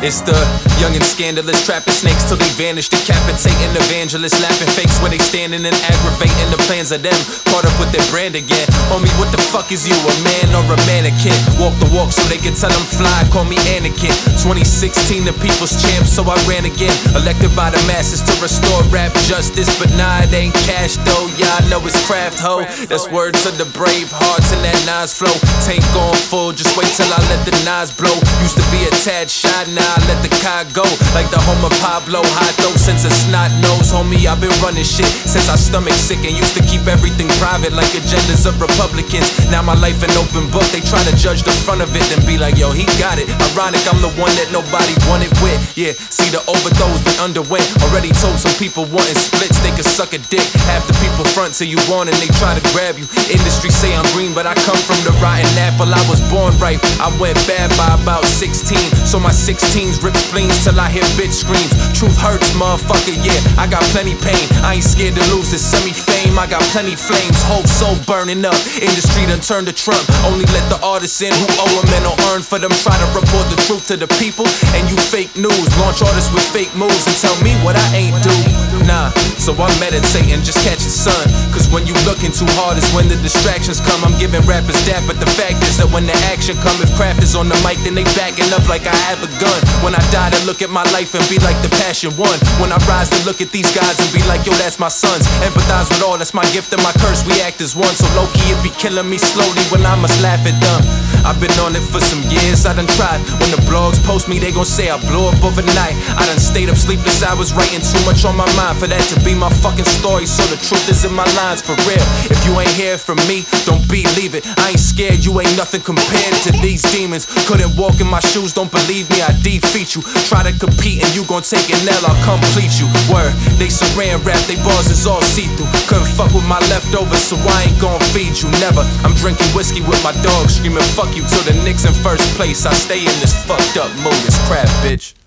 It's the young and scandalous, trapping snakes till they vanish, decapitating evangelists, laughing fakes where they standing and aggravating the plans of them, caught up with their brand again. Homie, what the fuck is you, a man or a mannequin? Walk the walk so they can tell I'm fly, call me Anakin. 2016, the people's champ, so I ran again. Elected by the masses to restore rap justice, but nah, it ain't cash though. Y'all know it's craft, ho. That's word to the brave hearts and that Nas flow. Tank going full, just wait till I let the Nas blow. Used to be a tad shy, now I let the car go. Like the home of Pablo, high though since a snot nose. Homie, I've been running shit since I stomach sick and used to keep everything private like agendas of Republicans. Now my life an open book, they try to judge the front of it and be like, yo, he got it. Ironic, I'm the one that nobody wanted with. Yeah, see the overdose we underwent. Already told some people wanting splits, they could suck a dick. Half the people front till you want and they try to grab you. Industry say I'm green, but I come from the rotten apple. I was born ripe, I went bad by about 16. So my 16s rip spleens till I hear bitch screams. Truth hurts, motherfucker, yeah, I got plenty pain. I ain't scared to lose this semi-fame, I got plenty flames. Hope so burning up, industry done turned to Trump. Only let the artists in who owe them and don't earn for them. Try to report the truth to the people and you fake news. Launch artists with fake moves and tell me what I ain't do. Nah, so I'm meditating, just catch the sun. Cause when you looking too hard is when the distractions come. I'm giving rappers that, but the fact is that when the action come, if craft is on the mic, then they backing up like I have a gun. When I die to look at my life and be like the passion one. When I rise to look at these guys and be like, yo, that's my sons. Empathize with all, that's my gift and my curse. We act as one, so low-key it be killing me slowly when I must laugh at them. I've been on it for some years, I done tried. When the blogs post me, they gon' say I blow up overnight. I done stayed up sleepless hours writing too much on my mind for that to be my fucking story. So the truth is in my lines, for real. If you ain't hear from me, don't believe it. I ain't scared, you ain't nothing compared to these demons. Couldn't walk in my shoes, don't believe me, I defeat you. Try to compete and you gon' take an L, I'll complete you. Word, they saran wrap, they bars is all see-through. Couldn't fuck with my leftovers, so I ain't gon' feed you, never. I'm drinking whiskey with my dog, screaming fuck you till the Knicks in first place. I stay in this fucked up mood, it's crap, bitch.